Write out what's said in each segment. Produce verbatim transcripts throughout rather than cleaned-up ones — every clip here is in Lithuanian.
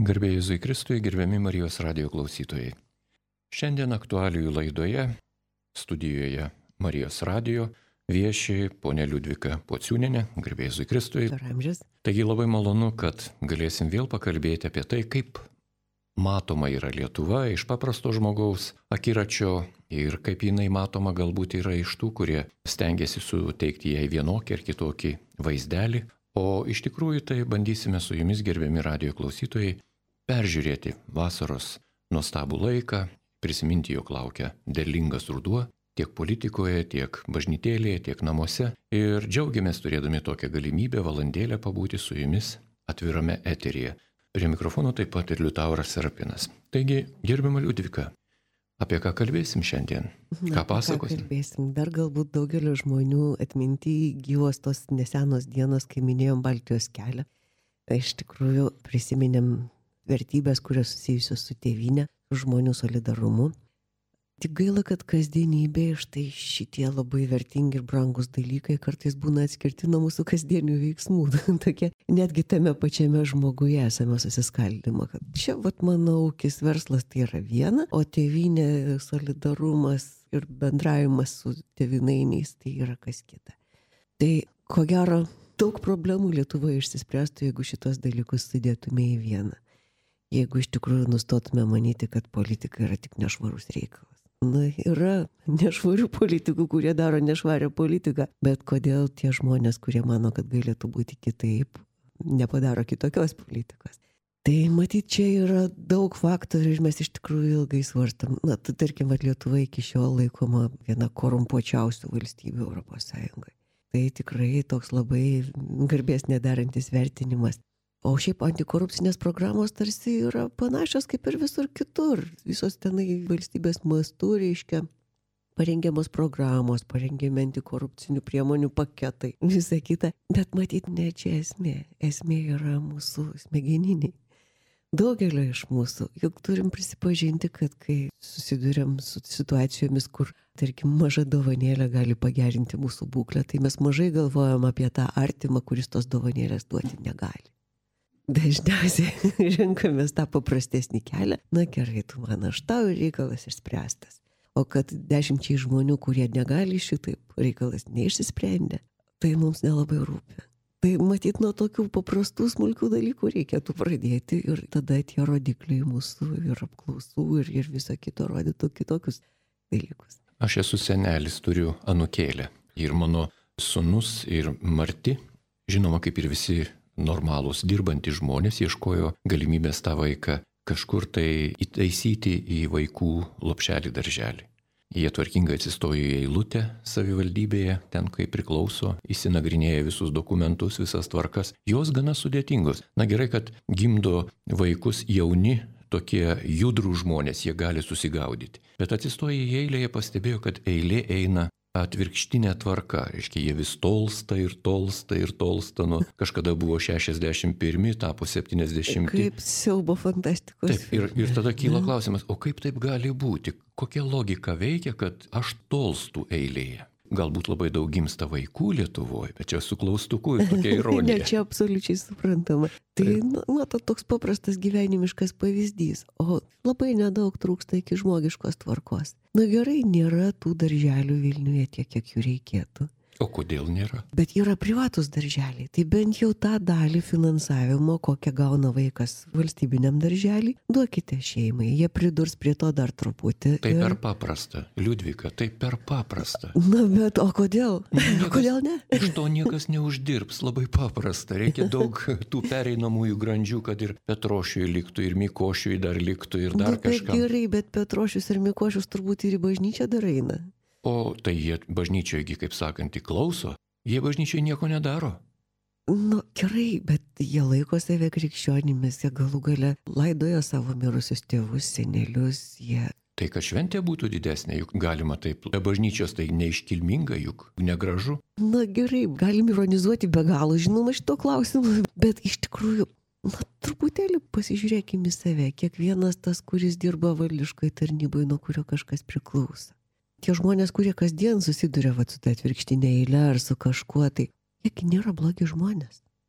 Garbė Jėzui Kristui, gerbiami Marijos radijo klausytojai. Šiandien aktualijų laidoje, studijoje Marijos radijo, vieši ponė Liudvika Pociūnienė, garbė Jėzui Kristui. Ramžis. Taigi labai malonu, kad galėsim vėl pakalbėti apie tai, kaip matoma yra Lietuva iš paprasto žmogaus akiračio ir kaip jinai matoma galbūt yra iš tų, kurie stengiasi suteikti jai vienokį ar kitokį vaizdelį. O iš tikrųjų tai bandysime su jumis, gerbiami radijo klausytojai, peržiūrėti vasaros nuostabų laiką, prisiminti, jog laukia derlingas ruduo tiek politikoje, tiek bažnytėlėje, tiek namuose. Ir džiaugiamės turėdami tokią galimybę valandėlę pabūti su jumis atvirame eteryje. Prie mikrofono taip pat ir Liutauras Serapinas. Taigi, gerbiama Liudvika, apie ką kalbėsim šiandien? Na, ką pasakosim? Ką kalbėsim? Dar galbūt daugelio žmonių atminty gyvos tos nesenos dienos, kai minėjom Baltijos kelią. Iš tikrųjų prisiminėm vertybės, kurios susijusios su tėvynė, su žmonių solidarumu. Tik gaila, kad kasdienybėje štai šitie labai vertingi ir brangus dalykai kartais būna atskirti nuo mūsų kasdienių veiksmų. Tokie, netgi tame pačiame žmoguje esame susiskaldymą, kad čia, vat, mano ūkis, verslas tai yra viena, o tėvynė, solidarumas ir bendravimas su tėvynainiais tai yra kas kita. Tai ko gero, daug problemų Lietuvoje išsispręstų, jeigu šitos dalykus sudėtume į vieną. Jeigu iš tikrųjų nustotume manyti, kad politika yra tik nešvarus reikalas. Na, yra nešvarių politikų, kurie daro nešvarią politiką, bet kodėl tie žmonės, kurie mano, kad galėtų būti kitaip, nepadaro kitokios politikos? Tai matyt, čia yra daug faktorių ir mes iš tikrųjų ilgai svarstam. Na, tai tarkim, kad Lietuva iki šiol laikoma viena korumpuočiausių valstybių Europos Sąjungoje. Tai tikrai toks labai garbės nedarantis vertinimas. O šiaip antikorupcinės programos tarsi yra panašios kaip ir visur kitur. Visos tenai valstybės mastu reiškia parengiamos programos, parengiami antikorupcinių priemonių paketai, visa kita. Bet matyt, ne čia esmė. Esmė yra mūsų smegeniniai. Daugelio iš mūsų. Juk turim prisipažinti, kad kai susiduriam su situacijomis, kur, tarkim, maža dovanėlė gali pagerinti mūsų būklę, tai mes mažai galvojam apie tą artimą, kuris tos dovanėlės duoti negali. Dažniausiai renkamės tą paprastesnį kelią. Na gerai, tu man, aš tau ir reikalas išspręstas. O kad dešimčiai žmonių, kurie negali šitaip, reikalas neišsisprendė, tai mums nelabai rūpi. Tai matyt, nuo tokių paprastų smulkių dalykų reikėtų pradėti ir tada tie rodikliai mūsų ir apklausų ir, ir viso kito rodytų kitokius dalykus. Aš esu senelis, turiu anūkėlę ir mano sūnus ir Marti, žinoma, kaip ir visi normalūs dirbantys žmonės, ieškojo galimybės tą vaiką kažkur tai įtaisyti į vaikų lopšelį darželį. Jie tvarkingai atsistojo į eilutę savivaldybėje, ten kai priklauso, įsinagrinėja visus dokumentus, visas tvarkas. Jos gana sudėtingos. Na gerai, kad gimdo vaikus jauni, tokie judrų žmonės, jie gali susigaudyti. Bet atsistoję į eilę, jie pastebėjo, kad eilė eina atvirkštinė tvarka, reiškia, jie vis tolsta ir tolsta ir tolsta, nu, kažkada buvo šešiasdešimt pirmi, tapo septyniasdešimti. Kaip siaubo fantastikos. Taip, ir, ir tada kyla klausimas, o kaip taip gali būti? Kokia logika veikia, kad aš tolstu eilėje? Galbūt labai daug gimsta vaikų Lietuvoje, bet čia su klaustuku ir tokia ironija. Ne, čia absoliučiai suprantama. Tai, na, na, toks paprastas gyvenimiškas pavyzdys, o labai nedaug trūksta iki žmogiškos tvarkos. Na gerai, nėra tų darželių Vilniuje tiek, kiek jų reikėtų. O kodėl nėra? Bet yra privatus darželiai, tai bent jau tą dalį finansavimo, kokią gauna vaikas valstybiniam darželį, duokite šeimai, jie pridurs prie to dar truputį. Tai ir... per paprasta, Liudvika, tai per paprasta. Na, bet o kodėl? Niekas, kodėl ne? Iš to niekas neuždirbs, labai paprasta. Reikia daug tų pereinamųjų grandžių, kad ir Petrošiui liktų, ir Mikošiui dar liktų, ir dar nu, kažkam. Tai gerai, bet Petrošius ir Mikošius turbūt ir į bažnyčią dar eina. O tai jie bažnyčioje, kaip sakant, įklauso, jie bažnyčioje nieko nedaro. Nu, gerai, bet jie laiko save krikščionimis, jie galų gale laidojo savo mirusius tėvus, senelius, jie... Tai kad šventė būtų didesnė, juk galima taip, be bažnyčios tai neiškilminga, juk negražu. Na gerai, galim ironizuoti be galo, žinoma, šito klausimu, bet iš tikrųjų, na, truputėlį pasižiūrėkime į save, kiekvienas tas, kuris dirba valdiškai tarnybai, nuo kurio kažkas priklauso. Tie žmonės, kurie kasdien susiduria va, su ta atvirkštinė eile ar su kažkuo, tai jie nėra blogi žmonės.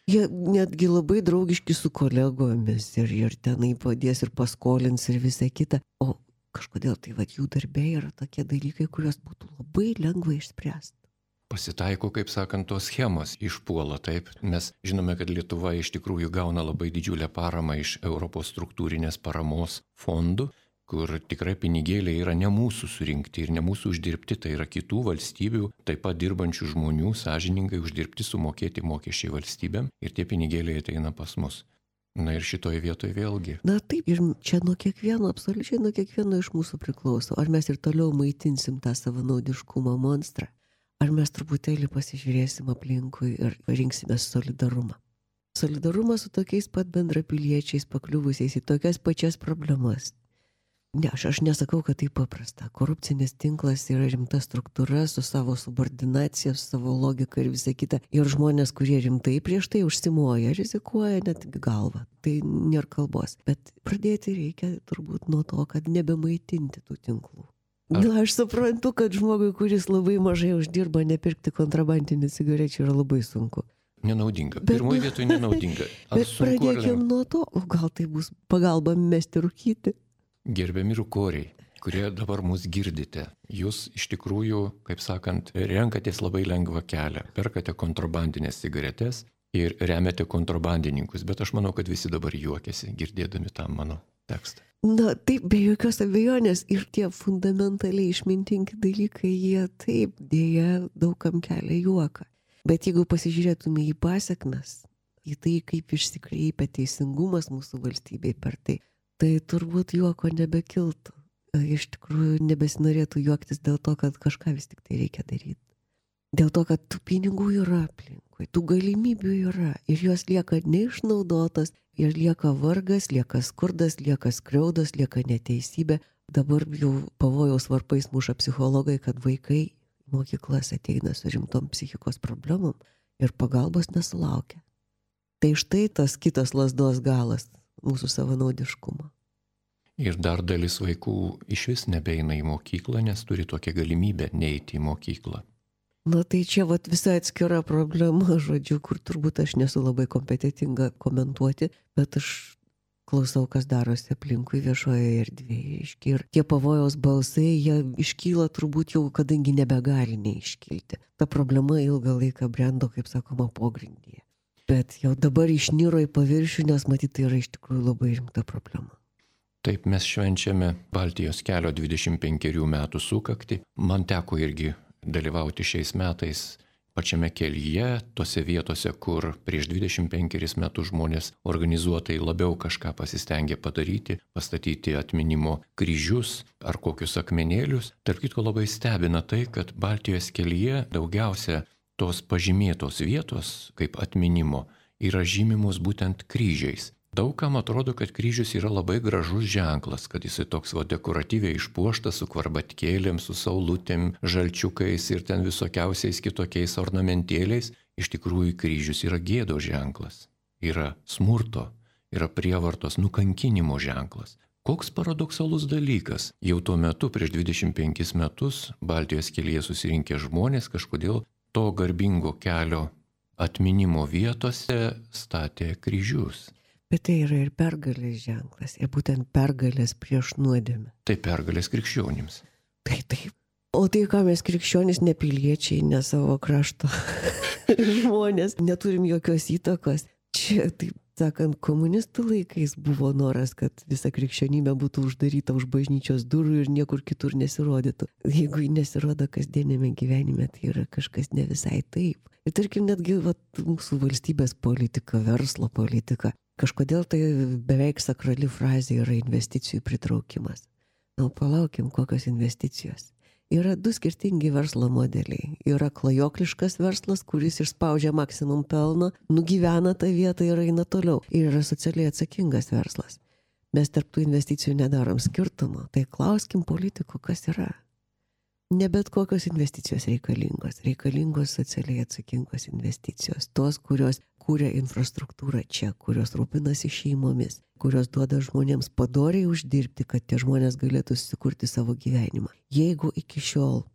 Jie netgi labai draugiški su kolegomis ir, ir tenai padės ir paskolins ir visa kita. O kažkodėl tai vat, jų darbė yra tokie dalykai, kuriuos būtų labai lengva išspręsti. Pasitaiko, kaip sakant, tos schemos išpuola, taip. Mes žinome, kad Lietuva iš tikrųjų gauna labai didžiulę paramą iš Europos struktūrinės paramos fondų, kur tikrai pinigėliai yra ne mūsų surinkti ir ne mūsų uždirbti, tai yra kitų valstybių, taip pat dirbančių žmonių, sąžiningai uždirbti, sumokėti mokesčiai valstybėm ir tie pinigėliai ateina pas mus. Na ir šitoje vietoje vėlgi. Na taip, ir čia nuo kiekvieno, absoliučiai nuo kiekvieno iš mūsų priklauso. Ar mes ir toliau maitinsim tą savanaudiškumo monstrą, ar mes truputėlį pasižiūrėsim aplinkui ir rinksime solidarumą. Solidarumą su tokiais pat bendrapiliečiais pakliuvusiais į tokias pačias problemas. Ne, aš, aš nesakau, kad tai paprasta. Korupcinis tinklas yra rimta struktūra su savo subordinacija, su savo logika ir visa kita. Ir žmonės, kurie rimtai prieš tai užsimoja, rizikuoja net galvą. Tai nėra kalbos. Bet pradėti reikia turbūt nuo to, kad nebemaitinti tų tinklų. Ar... Na, aš suprantu, kad žmogui, kuris labai mažai uždirba, nepirkti kontrabandinių cigarečių yra labai sunku. Nenaudinga. Pirmoje vietoje nenaudinga. Ar bet pradėkim ar... nuo to, o gal tai bus pagalba mesti rūkyti. Gerbiami rūkoriai, kurie dabar mus girdite, jūs iš tikrųjų, kaip sakant, renkatės labai lengvą kelią, perkate kontrabandinės cigaretes ir remiate kontrabandininkus, bet aš manau, kad visi dabar juokiasi, girdėdami tą mano tekstą. Na taip, be jokios abejonės ir tie fundamentaliai išmintingi dalykai, jie taip dėja daugam kelia juoką. Bet jeigu pasižiūrėtume į pasekmes, į tai, kaip išsikreipia teisingumas mūsų valstybei per tai, tai turbūt juoko nebekiltų. Iš tikrųjų nebesinorėtų juoktis dėl to, kad kažką vis tik tai reikia daryti. Dėl to, kad tų pinigų yra aplinkui, tų galimybių yra ir jos lieka neišnaudotos, ir lieka vargas, lieka skurdas, lieka skriaudas, lieka neteisybė. Dabar jau pavojaus varpais muša psichologai, kad vaikai į mokyklas ateina su rimtom psichikos problemom ir pagalbos nesulaukia. Tai štai tas kitas lazdos galas mūsų savanaudiškumo. Ir dar dalis vaikų iš vis nebeina į mokyklą, nes turi tokią galimybę neiti į mokyklą. Na tai čia vat visai atskira problema, žodžiu, kur turbūt aš nesu labai kompetitinga komentuoti, bet aš klausau, kas darosi aplinkui viešoje erdvėje. Ir tie pavojaus balsai, jie iškyla turbūt jau, kadangi nebegali neiškilti. Ta problema ilgą laiką brendo, kaip sakoma, pogrindyje. Bet jau dabar išniro į paviršių, nes matyt, tai yra iš tikrųjų labai rimta problema. Taip, mes švenčiame Baltijos kelio dvidešimt penkerių metų sukaktį. Man teko irgi dalyvauti šiais metais pačiame kelyje, tose vietose, kur prieš dvidešimt penkerius metus žmonės organizuotai labiau kažką pasistengė padaryti, pastatyti atminimo kryžius ar kokius akmenėlius. Tarp kitko labai stebina tai, kad Baltijos kelyje daugiausia tos pažymėtos vietos, kaip atminimo, yra žymimos būtent kryžiais. Daugam atrodo, kad kryžius yra labai gražus ženklas, kad jisai toks va dekoratyviai išpuoštas su kvarbatkėlėm, su saulutėm, žalčiukais ir ten visokiausiais kitokiais ornamentėliais. Iš tikrųjų, kryžius yra gėdos ženklas, yra smurto, yra prievartos, nukankinimo ženklas. Koks paradoksalus dalykas. Jau tuo metu, prieš dvidešimt penkis metus, Baltijos kelyje susirinkę žmonės kažkodėl to garbingo kelio atminimo vietose statė kryžius. Bet tai yra ir pergalės ženklas, ir būtent pergalės prieš nuodėmę. Tai pergalės krikščionims. Tai taip. O tai ką mes krikščionys, ne piliečiai, ne savo krašto žmonės, neturim jokios įtakos. Čia, taip sakant, komunistų laikais buvo noras, kad visa krikščionybė būtų uždaryta už bažnyčios durų ir niekur kitur nesirodytų. Jeigu ji nesirodo kasdienėme gyvenime, tai yra kažkas ne visai taip. Ir tarkim, netgi vat, mūsų valstybės politika, verslo politika. Kažkodėl tai beveik sakrali frazė yra investicijų pritraukimas. Na, palaukim, kokios investicijos. Yra du skirtingi verslo modeliai. Yra klajokliškas verslas, kuris išspaudžia maksimum pelno, nugyvena tą vietą ir eina toliau. Ir yra socialiai atsakingas verslas. Mes tarp tų investicijų nedarom skirtumo. Tai klauskim politikų, kas yra. Ne bet kokios investicijos reikalingos. Reikalingos socialiai atsakingos investicijos. Tos, kurios kūrė infrastruktūrą čia, kurios rūpinasi šeimomis, kurios duoda žmonėms padoriai uždirbti, kad tie žmonės galėtų susikurti savo gyvenimą. Jeigu iki šiol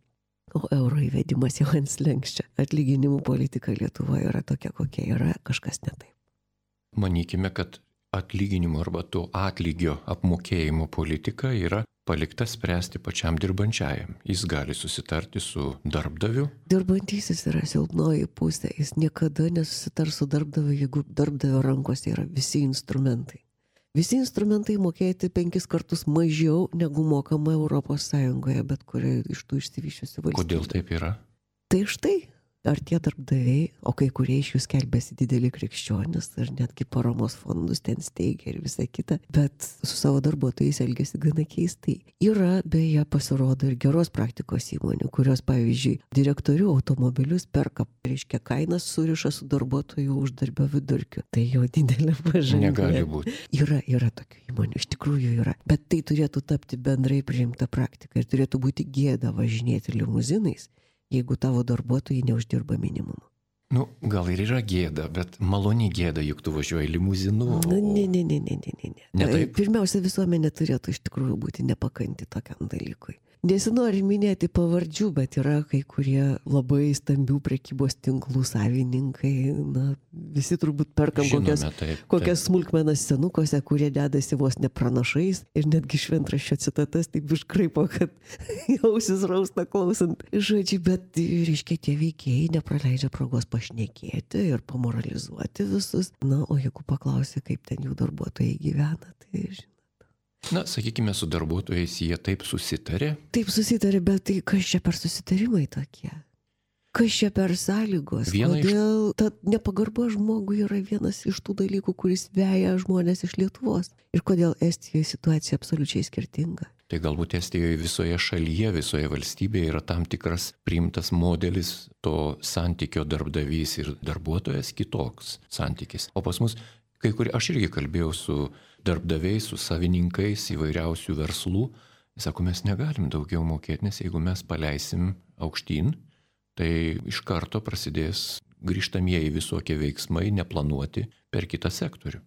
o euro įvedimas jau ant slenksčio. Atlyginimų politika Lietuvoje yra tokia, kokia yra, kažkas ne taip. Manykime, kad atlyginimo arba to atlygio apmokėjimo politika yra palikta spręsti pačiam dirbančiajam. Jis gali susitarti su darbdaviu. Dirbantysis yra silpnoji pusė. Jis niekada nesusitars su darbdaviu, jeigu darbdavio rankose yra visi instrumentai. Visi instrumentai mokėti penkis kartus mažiau negu mokama Europos Sąjungoje, bet kurioje iš tų išsivyščiusių valstybių. Kodėl taip yra? Tai štai. Ar tie darbdaviai, o kai kurie iš jų skelbėsi dideli krikščionis ir netgi paramos fondus ten steigia ir visa kita, bet su savo darbuotojais elgėsi gana keistai. Yra, beje, pasirodo ir geros praktikos įmonių, kurios, pavyzdžiui, direktorių automobilius perka, reiškia, kainas suriša su darbuotojų uždarbio vidurkiu. Tai jau didelė pažanga. Negali būti. Yra, yra tokių įmonių, iš tikrųjų yra. Bet tai turėtų tapti bendrai priimta praktika ir turėtų būti gėda važinėti limuzinais, jeigu tavo darbuotojai neuždirba minimumo. Nu, gal ir yra gėda, bet maloni gėda, juk tu važiuoji limuzinu. Na, ne, ne, ne, ne, ne, ne. Ne taip? Pirmiausia, visuomenė turėtų iš tikrųjų būti nepakanti tokiam dalykui. Nesinori minėti pavardžių, bet yra kai kurie labai stambių prekybos tinklų savininkai. Na, visi turbūt perkam Žinome, kokias, taip, kokias taip. smulkmenas senukose, kurie dedasi vos nepranašais ir netgi šventraščio citatas taip iškraipo, kad ausis rausta klausant. Žodžiu, bet, reiškia, tie veikėjai nepraleidžia progos pašnekėti ir pamoralizuoti visus. Na, o jeigu paklausi, kaip ten jų darbuotojai gyvena, tai žinai. Na, sakykime, su darbuotojais jie taip susitarė. Taip susitarė, bet tai kas čia per susitarimai tokie? Kas čia per sąlygos? Viena Kodėl iš... ta nepagarba žmogui yra vienas iš tų dalykų, kuris veja žmonės iš Lietuvos? Ir kodėl Estijoje situacija absoliučiai skirtinga? Tai galbūt Estijoje visoje šalyje, visoje valstybėje yra tam tikras priimtas modelis to santykio darbdavys ir darbuotojas kitoks santykis. O pas mus, kai kurie, aš irgi kalbėjau su darbdaviais, su savininkais įvairiausių verslų, sako, mes negalim daugiau mokėti, nes jeigu mes paleisim aukštyn, tai iš karto prasidės grįžtamieji visokie veiksmai neplanuoti per kitą sektorių.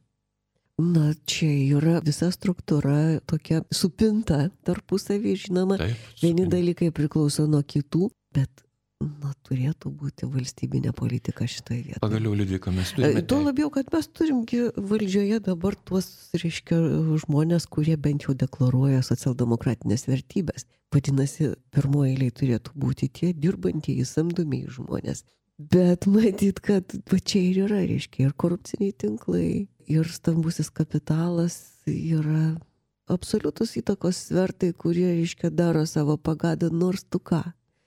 Na, čia yra visa struktūra tokia supinta tarpusavį, žinoma, Taip, vieni supinta. dalykai priklauso nuo kitų, bet na, turėtų būti valstybinė politika šitoje vietoje. Pagaliau, Liudvika, mes turime... Tuo labiau, kad mes turimgi valdžioje dabar tuos, reiškia, žmonės, kurie bent jau deklaruoja socialdemokratinės vertybės. Vadinasi, pirmoje eilėje turėtų būti tie dirbantieji, samdomieji žmonės. Bet matyt, kad va čia ir yra, reiškia, ir korupciniai tinklai, ir stambusis kapitalas yra absoliutus įtakos svertai, kurie, reiškia, daro savo pagadą nors tu ką.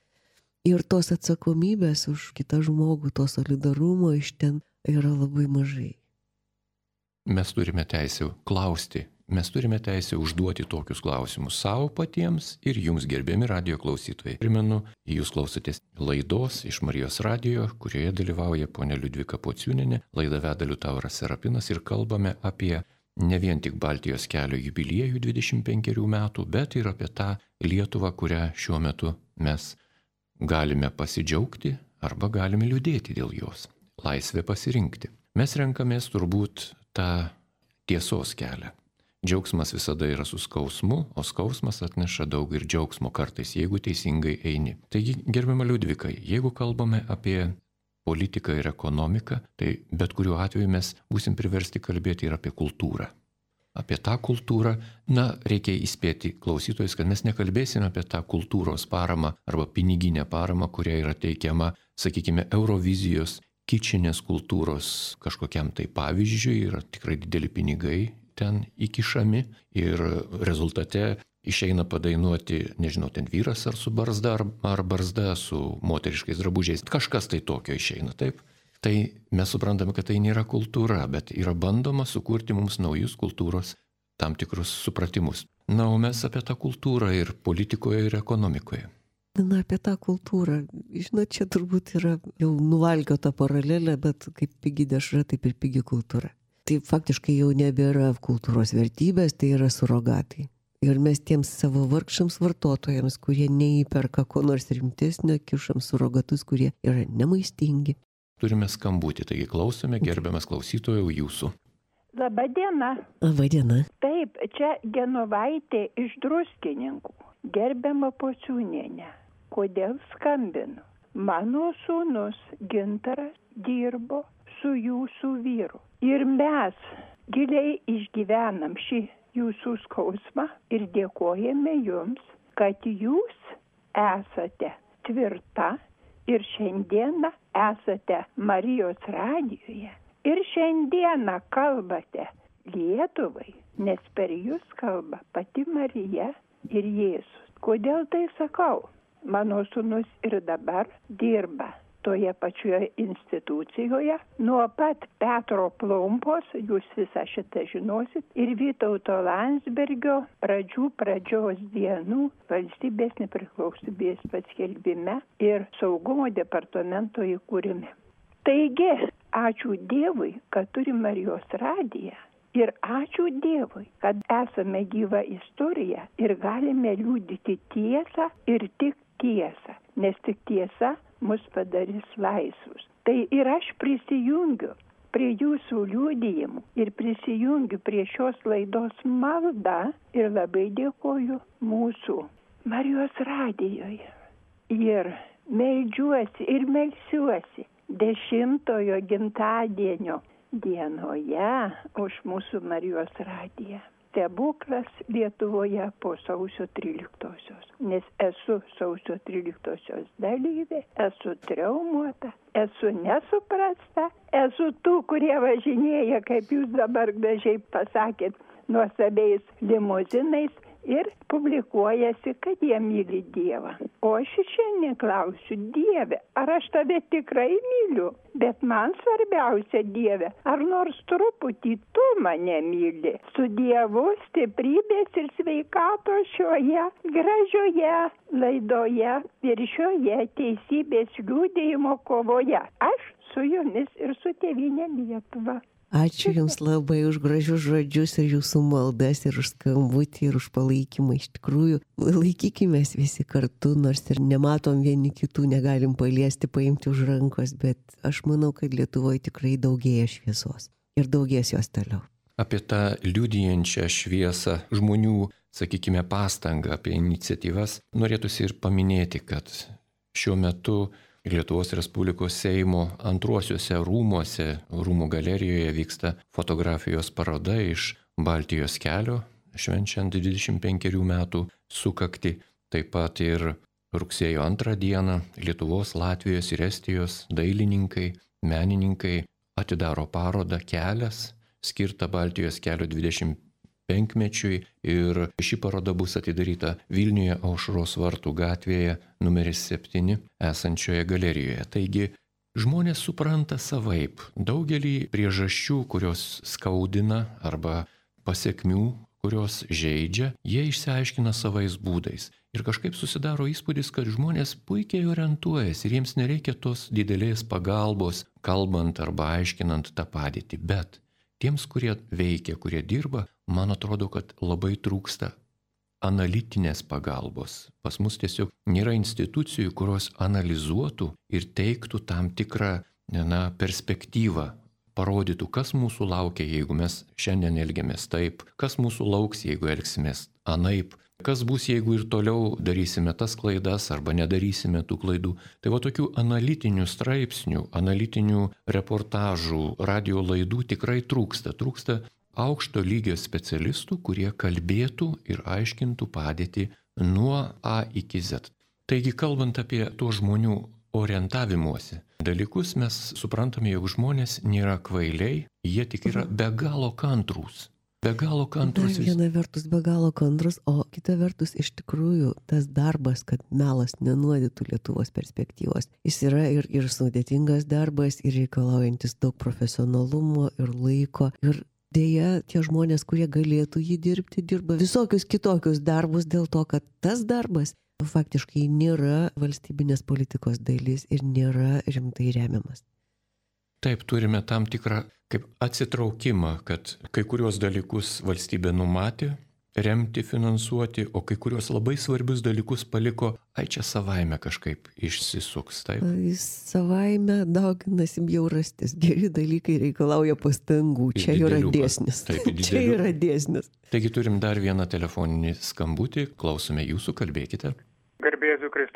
Ir tos atsakomybės už kitą žmogų, to solidarumo iš ten yra labai mažai. Mes turime teisę klausti, mes turime teisę užduoti tokius klausimus savo patiems ir jums, gerbiami radijo klausytojai. Primenu, jūs klausotės laidos iš Marijos radijo, kurioje dalyvauja ponia Liudvika Pociūnienė, laidą veda Liutauras Serapinas ir kalbame apie ne vien tik Baltijos kelio jubiliejų dvidešimt penkerių metų, bet ir apie tą Lietuvą, kurią šiuo metu mes galime pasidžiaugti arba galime liūdėti dėl jos. Laisvė pasirinkti. Mes renkamės turbūt tą tiesos kelią. Džiaugsmas visada yra su skausmu, o skausmas atneša daug ir džiaugsmo kartais, jeigu teisingai eini. Taigi, gerbiama Liudvika, jeigu kalbame apie politiką ir ekonomiką, tai bet kuriuo atveju mes būsim priversti kalbėti ir apie kultūrą. Apie tą kultūrą, na, reikia įspėti klausytojus, kad mes nekalbėsime apie tą kultūros paramą arba piniginę paramą, kuria yra teikiama, sakykime, Eurovizijos kičinės kultūros kažkokiam tai pavyzdžiui, yra tikrai dideli pinigai ten įkišami ir rezultate išeina padainuoti, nežinau, ten vyras ar su barzda, ar, ar barzda su moteriškais drabužiais. Kažkas tai tokio išeina, taip? Tai mes suprantame, kad tai nėra kultūra, bet yra bandoma sukurti mums naujus kultūros tam tikrus supratimus. Na, o mes apie tą kultūrą ir politikoje, ir ekonomikoje. Na, apie tą kultūrą. Žinot, čia turbūt yra jau nuvalkiota paralelė, bet kaip pigi dešra, taip ir pigi kultūra. Tai faktiškai jau nebėra kultūros vertybės, tai yra surogatai. Ir mes tiems savo vargšams vartotojams, kurie neįperka ko nors rimtesnio, kišam surogatus, kurie yra nemaistingi. Turime skambutį, taigi klausome, gerbiamas klausytojau, jūsų. Labą dieną. Labą dieną. Taip, čia Genovaitė iš Druskininkų. Gerbiama Pociūnienė. kodėl skambinu. Mano sūnus Gintaras dirbo su jūsų vyru. Ir mes giliai išgyvenam šį jūsų skausmą ir dėkojame jums, kad jūs esate tvirta ir šiandieną esate Marijos radijoje. Ir šiandieną kalbate Lietuvai, nes per jūs kalba pati Marija ir Jėzus. Kodėl tai sakau? Mano sūnus ir dabar dirba toje pačioje institucijoje, nuo pat Petro Plumpos, jūs visą šitą žinosit, ir Vytauto Landsbergio pradžių pradžios dienų valstybės nepriklausomybės paskelbime ir saugumo departamento įkūrime. Taigi, ačiū Dievui, kad turim Marijos radiją. Ir ačiū Dievui, kad esame gyva istorija ir galime liudyti tiesą ir tik tiesą, nes tik tiesa mus padarys laisvus. Tai ir aš prisijungiu prie jūsų liudijimų ir prisijungiu prie šios laidos malda ir labai dėkoju mūsų Marijos radijoje. Ir meldžiuosi ir melsiuosi dešimtojo gimtadienio dienoje už mūsų Marijos radiją. Stebuklas Lietuvoje po sausio tryliktosios, nes esu sausio tryliktosios dalyvė, esu traumuota, esu nesuprasta, esu tų, kurie važinėja, kaip jūs dabar gražiai pasakėt, nuostabiais limuzinais ir publikuojasi, kad jie myli Dievą. O aš šiandien klausiu, Dieve, ar aš tave tikrai myliu? Bet man svarbiausia, Dieve, ar nors truputį tu mane myli? Su Dievu stiprybės ir sveikatos šioje gražioje laidoje ir šioje teisybės liudijimo kovoje. Aš su jumis ir su tėvynė Lietuva. Ačiū Jums labai už gražius žodžius ir Jūsų maldas ir už skambutį ir už palaikymą. Iš tikrųjų, laikykimės visi kartu, nors ir nematom vieni kitų, negalim paliesti, paimti už rankos, bet aš manau, kad Lietuvoje tikrai daugėja šviesos ir daugės jos toliau. Apie tą liudijančią šviesą žmonių, sakykime, pastangą, apie iniciatyvas, norėtųsi ir paminėti, kad šiuo metu Lietuvos Respublikos Seimo antruosiuose rūmuose, rūmų galerijoje vyksta fotografijos paroda iš Baltijos kelio, švenčiant dvidešimt penkerių metų sukaktį. Taip pat ir rugsėjo antrą dieną Lietuvos, Latvijos ir Estijos dailininkai, menininkai atidaro parodą Kelias, skirtą Baltijos kelio dvidešimt penkmečiui, ir ši paroda bus atidaryta Vilniuje Aušros vartų gatvėje numeris septyni esančioje galerijoje. Taigi žmonės supranta savaip daugelį priežasčių, kurios skaudina arba pasiekmių, kurios žeidžia, jie išsiaiškina savais būdais. Ir kažkaip susidaro įspūdis, kad žmonės puikiai orientuojasi ir jiems nereikia tos didelės pagalbos, kalbant arba aiškinant tą padėtį. Bet tiems, kurie veikia, kurie dirba, man atrodo, kad labai trūksta analitinės pagalbos. Pas mus tiesiog nėra institucijų, kurios analizuotų ir teiktų tam tikrą na, perspektyvą, parodytų, kas mūsų laukia, jeigu mes šiandien elgiamės taip, kas mūsų lauks, jeigu elgsimės anaip, kas bus, jeigu ir toliau darysime tas klaidas arba nedarysime tų klaidų. Tai va tokių analitinių straipsnių, analitinių reportažų, radio laidų tikrai trūksta. Trūksta aukšto lygio specialistų, kurie kalbėtų ir aiškintų padėtį nuo A iki Z. Taigi, kalbant apie to žmonių orientavimuose dalykus, mes suprantame, jog žmonės nėra kvailiai, jie tik yra be galo kantrūs. Be galo kantrus. Viena vertus be galo kantrus, o kita vertus iš tikrųjų tas darbas, kad melas nenuodytų Lietuvos perspektyvos. Jis yra ir, ir sudėtingas darbas, ir reikalaujantis daug profesionalumo ir laiko. Ir dėja, tie žmonės, kurie galėtų jį dirbti, dirba visokius kitokius darbus dėl to, kad tas darbas faktiškai nėra valstybinės politikos dalis ir nėra rimtai remiamas. Taip, turime tam tikrą kaip atsitraukimą, kad kai kurios dalykus valstybė numatė remti, finansuoti, o kai kurios labai svarbius dalykus paliko, ai čia savaime kažkaip išsisuks. Taip. Jis savaime dauginasi bjaurastis. Geri dalykai reikalauja pastangų. Čia yra dėsnis. Taip, čia yra dėsnis. Taigi turim dar vieną telefoninį skambutį. Klausome jūsų, kalbėkite. Garbė Jėzui Kristui.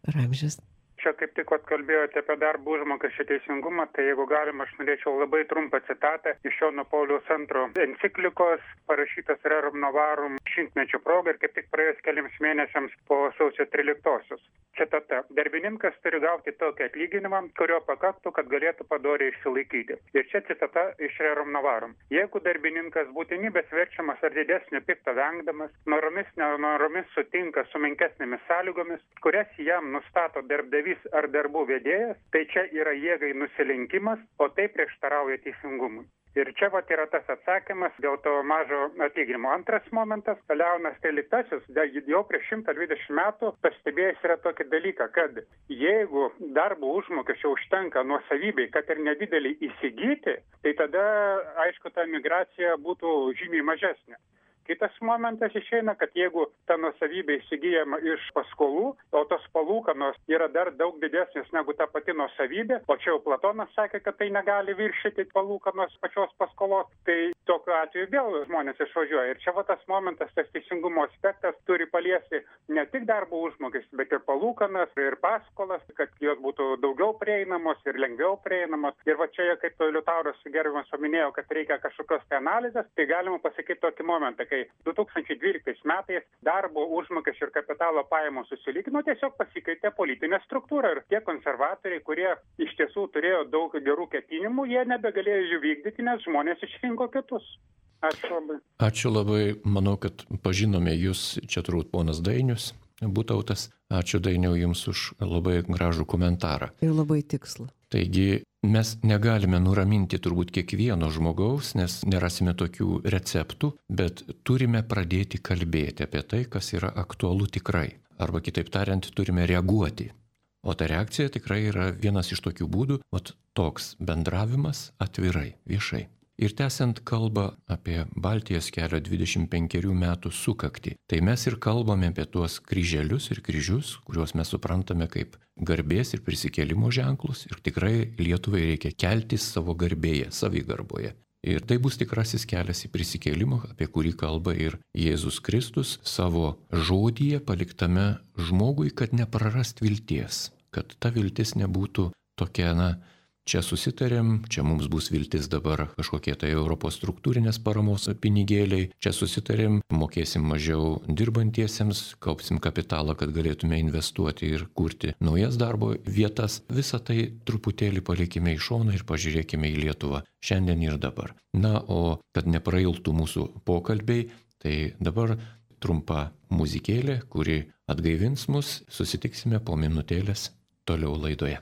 Ramžis. Čia kaip tik vat kalbėjote apie darbo užmokesčio teisingumą, tai jeigu galima, aš norėčiau labai trumpą citatą iš Jono Pauliaus antro enciklikos, parašytas Rerum Novarum šimtmečio proga ir kaip tik praėjus keliams mėnesiams po sausio tryliktosios. Citata. Darbininkas turi gauti tokį atlyginimą, kurio pakaktų, kad galėtų padoriai išsilaikyti. Ir čia citata iš Rerum Novarum. Jeigu darbininkas būtinybės verčiamas ar didesnio pikto vengdamas, noromis nenoromis sutinka su menkesnėmis sąlygomis, kurias jam nustato darbdavys ar darbų vedėjas, tai čia yra jėgai nusilenkimas, o tai prieštarauja teisingumui. Ir čia vat yra tas atsakymas dėl to mažo atlyginimo. Antras momentas, Leonas tryliktasis jau prieš šimtą dvidešimt metų pastebėjęs yra tokį dalyką, kad jeigu darbo užmokesčio užtenka nuosavybei, kad ir nedidelį įsigyti, tai tada, aišku, ta migracija būtų žymiai mažesnė. Kitas momentas išeina, kad jeigu ta nuosavybė įsigyjama iš paskolų, o tos palūkanos yra dar daug didesnės negu ta pati nuosavybė, o čia jau Platonas sakė, kad tai negali viršyti palūkanos pačios paskolos, tai tokiu atveju vėl žmonės išvažiuoja. Ir čia va tas momentas, tas teisingumo aspektas turi paliesti ne tik darbo užmokestį, bet ir palūkanas, ir paskolas, kad jos būtų daugiau prieinamos ir lengviau prieinamos. Ir va čia, kaip Liutauras gerbiamas paminėjo, kad reikia kažkokios tai analizės, tai galima pasakyti tokį momentą, kai du tūkstančiai dvyliktais metais darbo užmokesčio ir kapitalo pajamos susilygino, tiesiog pasikeitė politinė struktūra ir tie konservatoriai, kurie iš tiesų turėjo daug gerų ketinimų, jie nebegalėjo jų vykdyti, nes žmonės išrinko kitus. Ačiū labai. Ačiū labai. Manau, kad pažinome jūs, čia turbūt ponas Dainius Butautas. Ačiū Dainiau jums už labai gražų komentarą. Ir labai tikslų. Taigi mes negalime nuraminti turbūt kiekvieno žmogaus, nes nerasime tokių receptų, bet turime pradėti kalbėti apie tai, kas yra aktualu tikrai. Arba kitaip tariant, turime reaguoti. O ta reakcija tikrai yra vienas iš tokių būdų, ot toks bendravimas atvirai, viešai. Ir tęsiant kalbą apie Baltijos kelio dvidešimt penkerių metų sukaktį, tai mes ir kalbame apie tuos kryželius ir kryžius, kuriuos mes suprantame kaip garbės ir prisikėlimo ženklus, ir tikrai Lietuvai reikia keltis savo garbėje, savigarboje. Ir tai bus tikrasis kelias į prisikėlimą, apie kurį kalba ir Jėzus Kristus savo žodyje paliktame žmogui, kad neprarast vilties, kad ta viltis nebūtų tokia, na, čia susitarėm, čia mums bus viltis dabar kažkokie tai Europos struktūrinės paramos pinigėliai, čia susitarėm, mokėsim mažiau dirbantiesiems, kaupsim kapitalą, kad galėtume investuoti ir kurti naujas darbo vietas. Visą tai truputėlį palikime į šoną ir pažiūrėkime į Lietuvą šiandien ir dabar. Na, o kad neprailgtų mūsų pokalbiai, tai dabar trumpa muzikėlė, kuri atgaivins mus, susitiksime po minutėlės toliau laidoje.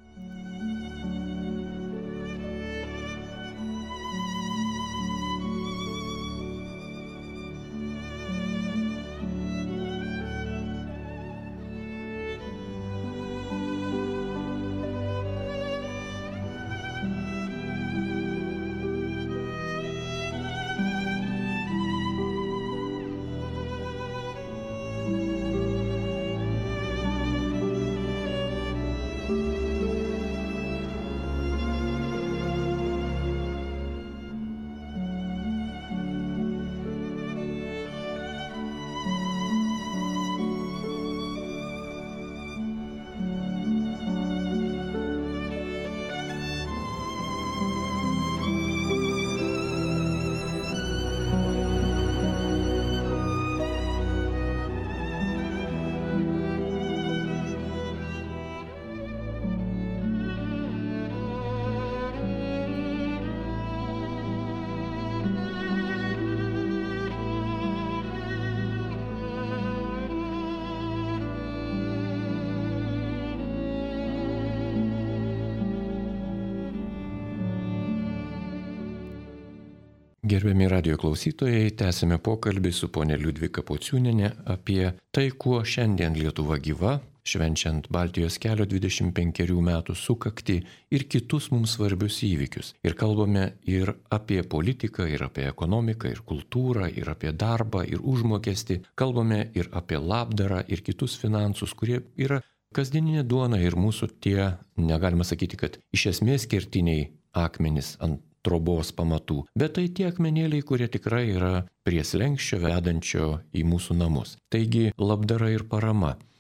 Gerbiami radijo klausytojai, tęsime pokalbį su ponė Liudvika Pociūnienė apie tai, kuo šiandien Lietuva gyva, švenčiant Baltijos kelio dvidešimt penkerių metų sukaktį ir kitus mums svarbius įvykius. Ir kalbame ir apie politiką, ir apie ekonomiką, ir kultūrą, ir apie darbą, ir užmokestį. Kalbame ir apie labdarą, ir kitus finansus, kurie yra kasdieninė duona ir mūsų tie, negalima sakyti, kad iš esmės kertiniai akmenys ant trobos pamatų, bet tai tie akmenėliai, kurie tikrai yra prie slenksčio vedančio į mūsų namus. Taigi labdara ir parama.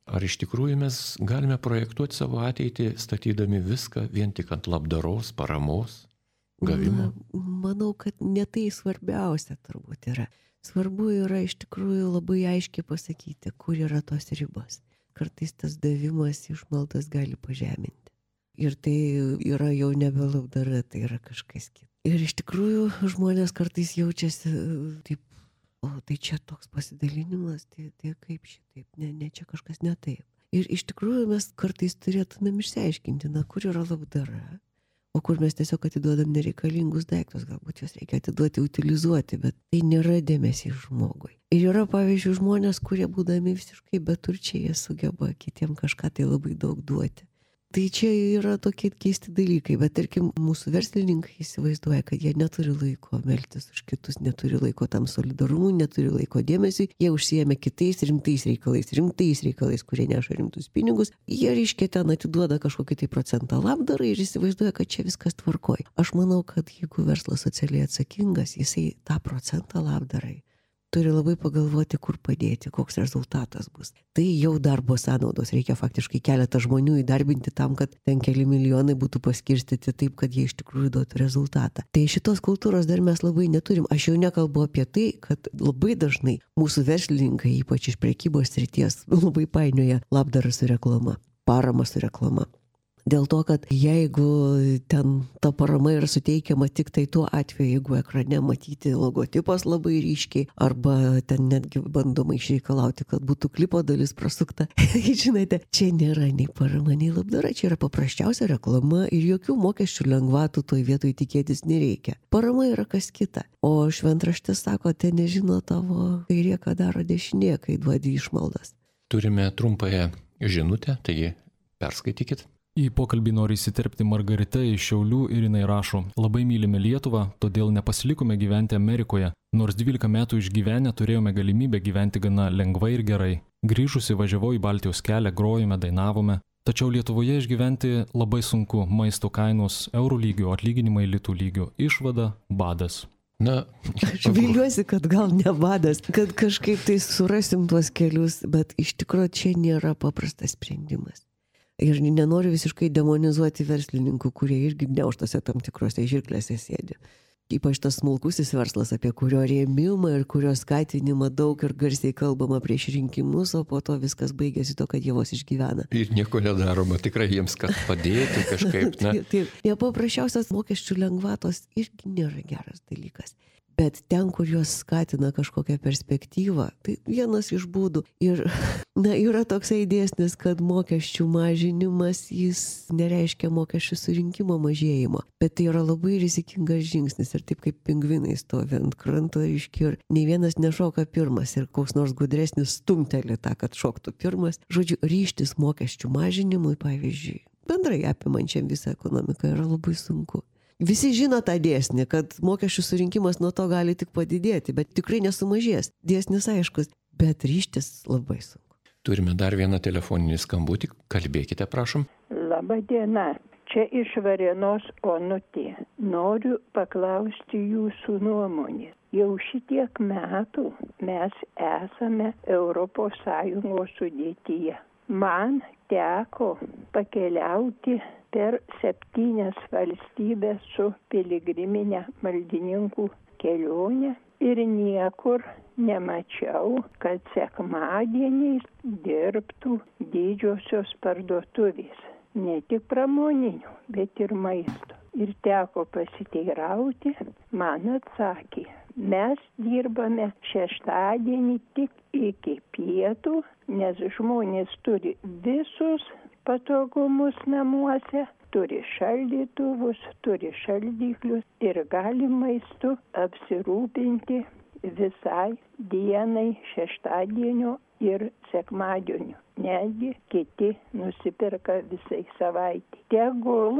Ar iš tikrųjų mes galime projektuoti savo ateitį, statydami viską vien tik ant labdaros, paramos, gavimo? Na, manau, kad ne tai svarbiausia turbūt yra. Svarbu yra iš tikrųjų labai aiškiai pasakyti, kur yra tos ribos. Kartais tas davimas išmaldas gali pažeminti. Ir tai yra jau nebe labdara, tai yra kažkas kitas. Ir iš tikrųjų žmonės kartais jaučiasi taip, o tai čia toks pasidalinimas, tai, tai kaip šitaip, ne, ne, čia kažkas ne taip. Ir iš tikrųjų mes kartais turėtumėm išsiaiškinti, na, kur yra labdara, o kur mes tiesiog atiduodam nereikalingus daiktus, galbūt juos reikia atiduoti, utilizuoti, bet tai nėra dėmesys žmogui. Ir yra, pavyzdžiui, žmonės, kurie būdami visiškai beturčiai, jie sugeba kitiem kažką tai labai daug duoti. Tai čia yra tokie keisti dalykai, bet tarkim, mūsų verslininkai įsivaizduoja, kad jie neturi laiko meltis už kitus, neturi laiko tam solidarumui, neturi laiko dėmesiui, jie užsiėmė kitais rimtais reikalais, rimtais reikalais, kurie neša rimtus pinigus, jie reiškia ten atiduoda kažkokį tai procentą labdarai ir įsivaizduoja, kad čia viskas tvarkoj. Aš manau, kad jeigu verslas socialiai atsakingas, jisai tą procentą labdarai turi labai pagalvoti, kur padėti, koks rezultatas bus. Tai jau darbo sąnaudos, reikia faktiškai keletą žmonių įdarbinti tam, kad ten keli milijonai būtų paskirstyti taip, kad jie iš tikrųjų duotų rezultatą. Tai šitos kultūros dar mes labai neturim. Aš jau nekalbu apie tai, kad labai dažnai mūsų verslininkai, ypač iš prekybos srities, labai painioja labdarą su reklama, paramą su reklama. Dėl to, kad jeigu ten ta parama yra suteikiama tik tai tuo atveju, jeigu ekrane matyti logotipas labai ryškiai, arba ten netgi bandoma išreikalauti, kad būtų klipo dalis prasukta. Žinote, čia nėra nei parama, nei labdara, čia yra paprasčiausia reklama ir jokių mokesčių lengvatų toj vietoj tikėtis nereikia. Parama yra kas kita. O šventraštis sako, te nežino tavo kairė, ką daro dešinė, kai duodi išmaldas. Turime trumpąją žinutę, taigi perskaitykit. Į pokalbį nori įsiterpti Margarita iš Šiaulių ir jinai rašo: labai mylime Lietuvą, todėl nepasilikome gyventi Amerikoje. Nors dvylika metų išgyvenę turėjome galimybę gyventi gana lengvai ir gerai. Grįžusi važiavau į Baltijos kelią, grojome, dainavome. Tačiau Lietuvoje išgyventi labai sunku. Maisto kainos eurų lygių, atlyginimai litų lygių. Išvada - badas. Na, aš viliuosi, kad gal ne badas, kad kažkaip tai surasim tuos kelius, bet iš tikrųjų čia nėra paprastas sprendimas. Ir nenoriu visiškai demonizuoti verslininkų, kurie irgi gniaužtose tam tikrose žirklėse sėdi. Ypač tas smulkusis verslas, apie kurio rėmimą ir kurio skatinimą daug ir garsiai kalbama prieš rinkimus, o po to viskas baigėsi to, kad jie vos išgyvena. Ir nieko nedaroma, tikrai jiems kad padėti kažkaip. Na. Taip, taip. Nepaprasčiausias mokesčių lengvatos irgi nėra geras dalykas. Bet ten, kur jos skatina kažkokią perspektyvą, tai vienas iš būdų. Ir na, yra toksai dėsnis, kad mokesčių mažinimas, jis nereiškia mokesčių surinkimo mažėjimo. Bet tai yra labai rizikingas žingsnis ir taip kaip pingvinai stovi ant kranto reiškia ir nei vienas nešoka pirmas ir koks nors gudresnis stumteli tą, kad šoktų pirmas. Žodžiu, ryžtis mokesčių mažinimui, pavyzdžiui, bendrai apimančiam visą ekonomiką yra labai sunku. Visi žino tą dėsnį, kad mokesčių surinkimas nuo to gali tik padidėti, bet tikrai nesumažės. Dėsnis aiškus, bet ryžtis labai sunku. Turime dar vieną telefoninį skambutį. Kalbėkite, prašom. Labą dieną. Čia iš Varėnos Onutė. Noriu paklausti jūsų nuomonės. Jau šitiek metų mes esame Europos Sąjungos sudėtyje. Man teko pakeliauti per septynias valstybės su piligriminė maldininkų kelionė ir niekur nemačiau, kad sekmadieniais dirbtų didžiosios parduotuvės. Ne tik pramoninių, bet ir maisto. Ir teko pasiteirauti, man atsakė, mes dirbame šeštadienį tik iki pietų, nes žmonės turi visus patogumus namuose, turi šaldytuvus, turi šaldiklius ir gali maistu apsirūpinti visai dienai šeštadienio ir sekmadienio. Netgi kiti nusipirka visai savaitį. Tegul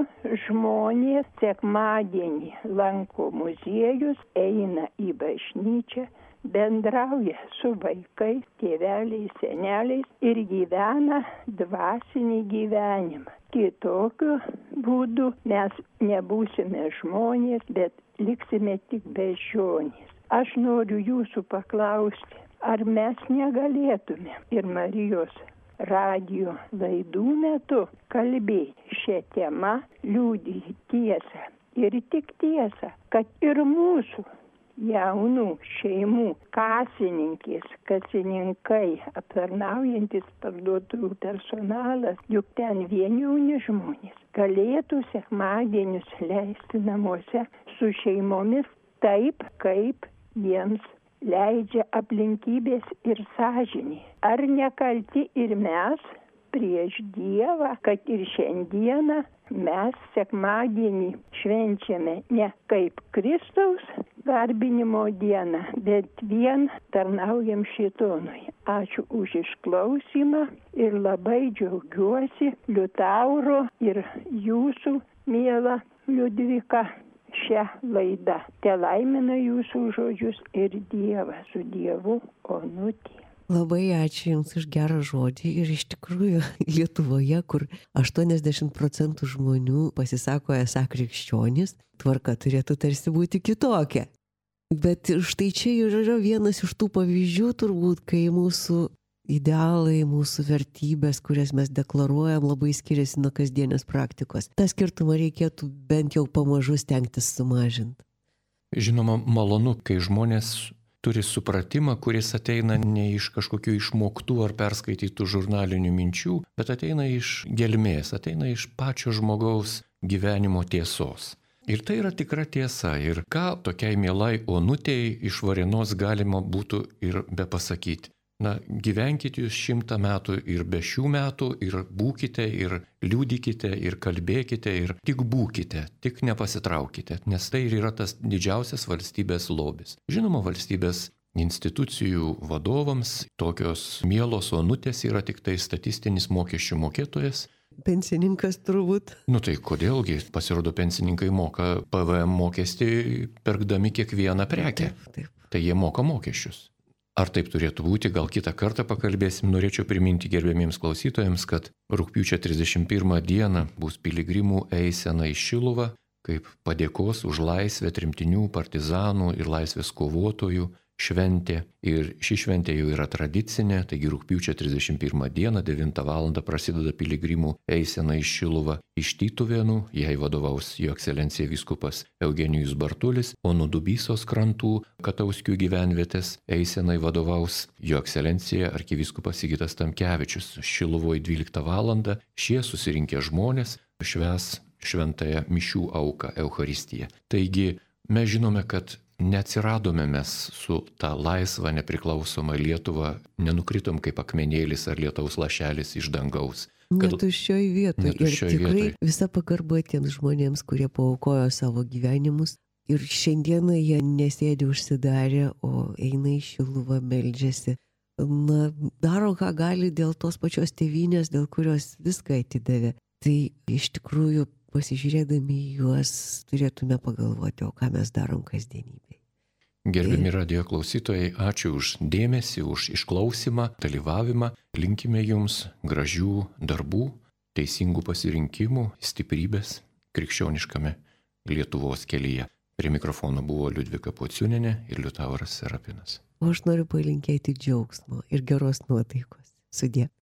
žmonės sekmadienį lanko muziejus, eina į bažnyčią, bendrauja su vaikais, tėveliais, seneliais ir gyvena dvasinį gyvenimą. Kitokiu būdu mes nebūsime žmonės, bet liksime tik beždžionės. Aš noriu jūsų paklausti, ar mes negalėtume ir Marijos radijo laidų metu kalbėti šią temą, liudyti tiesą ir tik tiesą, kad ir mūsų jaunų šeimų kasininkės, kasininkai, aptarnaujantis parduotuvių personalas, juk ten vien jauni žmonės, galėtų sekmadienius leisti namuose su šeimomis taip, kaip jiems leidžia aplinkybės ir sąžinė. Ar nekalti ir mes prieš Dievą, kad ir šiandieną mes sekmadienį švenčiame ne kaip Kristaus garbinimo dieną, bet vien tarnaujam šėtonui. Ačiū už išklausymą ir labai džiaugiuosi Liutauro ir jūsų, miela Liudvika, šią laidą. Te laimina jūsų žodžius ir Dievas su Dievu, Onutė. Labai ačiū Jums už gerą žodį ir iš tikrųjų Lietuvoje, kur aštuoniasdešimt procentų žmonių pasisako esą krikščionys, tvarka turėtų tarsi būti kitokia. Bet štai čia yra vienas iš tų pavyzdžių turbūt, kai mūsų idealai, mūsų vertybės, kurias mes deklaruojam, labai skiriasi nuo kasdienės praktikos. Ta skirtumą reikėtų bent jau pamažu stengtis sumažinti. Žinoma, malonu, kai žmonės turi supratimą, kuris ateina ne iš kažkokių išmoktų ar perskaitytų žurnalinių minčių, bet ateina iš gelmės, ateina iš pačio žmogaus gyvenimo tiesos. Ir tai yra tikra tiesa. Ir ką tokiai mielai Onutei iš Varėnos galima būtų ir be pasakyti. Na, gyvenkite jūs šimtą metų ir be šių metų, ir būkite, ir liūdykite, ir kalbėkite, ir tik būkite, tik nepasitraukite, nes tai ir yra tas didžiausias valstybės lobis. Žinoma, valstybės institucijų vadovams tokios mielos Onutės yra tik tai statistinis mokesčių mokėtojas. Pensininkas turbūt. Nu tai kodėlgi, pasirodo, pensininkai moka P V M mokestį pirkdami kiekvieną prekę. Taip, taip. Tai jie moka mokesčius. Ar taip turėtų būti, gal kitą kartą pakalbėsim. Norėčiau priminti gerbėmiems klausytojams, kad rugpjūčio trisdešimt pirmą dieną bus piligrimų eisena į Šiluvą, kaip padėkos už laisvę tremtinių, partizanų ir laisvės kovotojų šventė. Ir ši šventė jau yra tradicinė, taigi rugpjūčio trisdešimt pirmą dieną devintą valandą prasideda piligrimų eisena į Šiluvą iš Tytuvėnų, jai vadovaus jo ekscelencija vyskupas Eugenijus Bartulis, o nuo Dubysos krantų Katauskių gyvenvietės eisenai vadovaus jo ekscelencija arkivyskupas Sigitas Tamkevičius. Šiluvoje dvyliktą valandą šie susirinkę žmonės švęs šventąją mišių auką Eucharistiją. Taigi mes žinome, kad neatsiradome mes su tą laisvą, nepriklausomą Lietuvą, nenukritom kaip akmenėlis ar lietaus lašelis iš dangaus. Kad... Netuščioj vietoj. Ir tikrai vietoj. Visa pagarba tiems žmonėms, kurie paaukojo savo gyvenimus. Ir šiandieną jie nesėdi užsidarę, o eina į Šiluvą, meldžiasi. Na, daro ką gali dėl tos pačios tėvynės, dėl kurios viską atidavė. Tai iš tikrųjų, pasižiūrėdami į juos, turėtume pagalvoti, o ką mes darom kasdienybėje. Gerbiami radijo klausytojai, ačiū už dėmesį, už išklausimą, dalyvavimą. Linkime jums gražių darbų, teisingų pasirinkimų, stiprybės krikščioniškame Lietuvos kelyje. Prie mikrofono buvo Liudvika Pociūnienė ir Liutauras Serapinas. O aš noriu palinkėti džiaugsmo ir geros nuotaikos. Sudie.